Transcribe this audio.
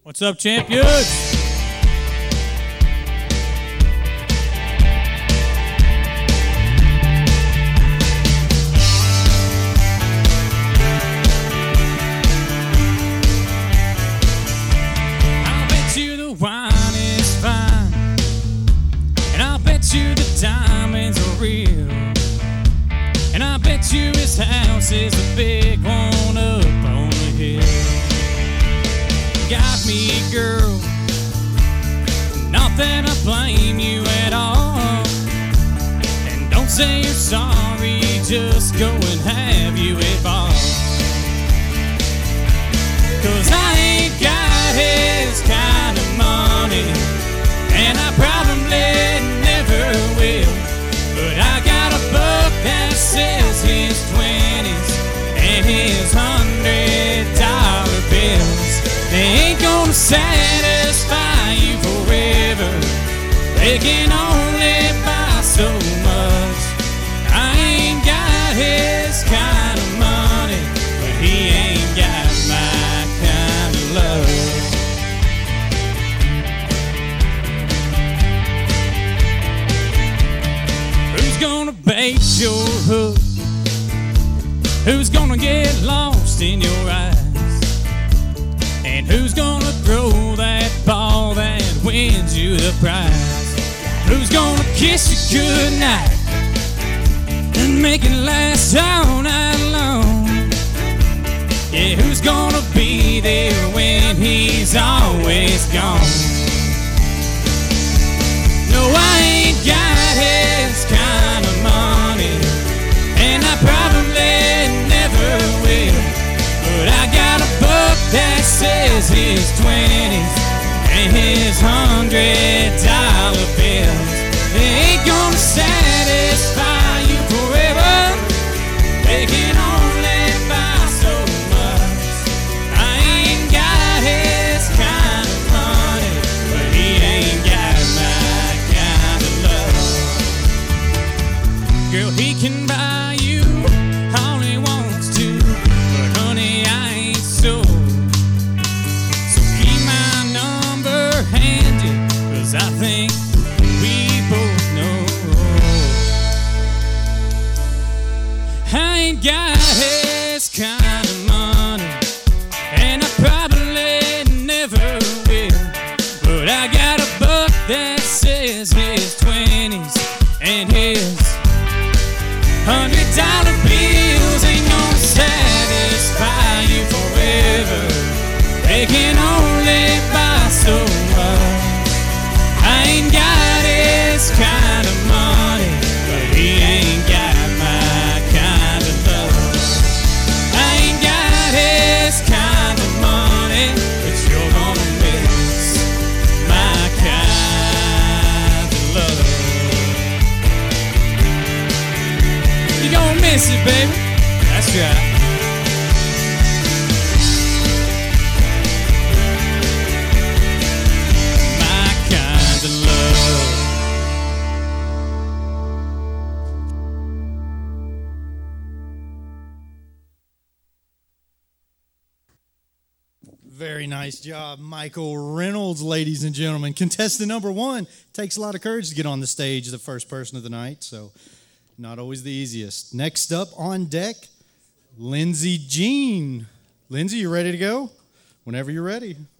What's up, champions? I'll bet you the wine is fine, and I'll bet you the diamonds are real, and I bet you his house is a big one up on the hill. Got me, girl, not that I blame you at all, and don't say you're sorry, just go and have you a ball. 'Cause I ain't got his kind of money, and I probably never will, but I got a book that says his 20s and his $100 bills. They ain't gonna satisfy you forever. They can only buy so much. I ain't got his kind of money, but he ain't got my kind of love. Who's gonna bait your hook? Who's gonna get lost in your eyes? And who's gonna throw that ball that wins you the prize? Who's gonna kiss you goodnight and make it last all night long? Yeah, who's gonna be there when he's always gone? No, I ain't got his kind of money, and I probably never will, but I got a book that says his 20s and his $100 bills. They ain't gonna satisfy you forever. They can only buy so much. I ain't got his kind of money, but he ain't got my kind of love. Girl, he can buy you all he wants to, but honey, I ain't so. So keep my number handy, 'cause I think we both know I ain't got his kind of money, and I probably never will, but I got a book that says his 20s and his $100 bills ain't gonna satisfy you forever. They can only buy so much. I ain't got his kind of money, but he ain't got my kind of love. I ain't got his kind of money, but you're gonna miss my kind of love. You gonna miss it, baby. That's right. My kind of love. Very nice job, Michael Reynolds, ladies and gentlemen. Contestant number 1. Takes a lot of courage to get on the stage, the first person of the night, so not always the easiest. Next up on deck, Lindsay Jean. Lindsay, you ready to go? Whenever you're ready.